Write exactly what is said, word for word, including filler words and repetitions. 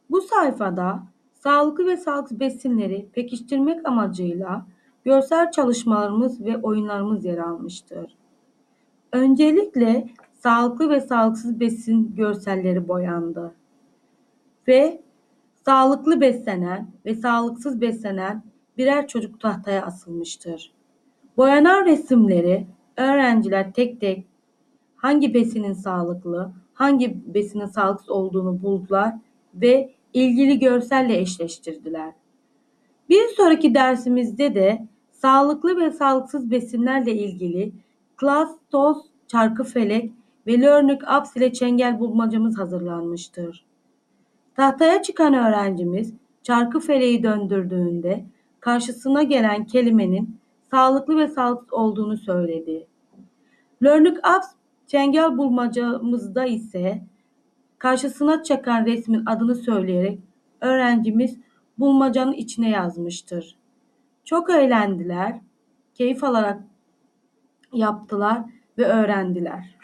Bu sayfada sağlıklı ve sağlıksız besinleri pekiştirmek amacıyla görsel çalışmalarımız ve oyunlarımız yer almıştır. Öncelikle sağlıklı ve sağlıksız besin görselleri boyandı ve sağlıklı beslenen ve sağlıksız beslenen birer çocuk tahtaya asılmıştır. Boyanan resimleri öğrenciler tek tek hangi besinin sağlıklı, hangi besinin sağlıksız olduğunu buldular ve ilgili görselle eşleştirdiler. Bir sonraki dersimizde de sağlıklı ve sağlıksız besinlerle ilgili Klas, Toz, Çarkıfelek ve Learning Apps ile çengel bulmacamız hazırlanmıştır. Tahtaya çıkan öğrencimiz çarkıfeleği döndürdüğünde karşısına gelen kelimenin sağlıklı ve sağlıksız olduğunu söyledi. Learning Apps çengel bulmacamızda ise karşısına çıkan resmin adını söyleyerek öğrencimiz bulmacanın içine yazmıştır. Çok eğlendiler, keyif alarak yaptılar ve öğrendiler.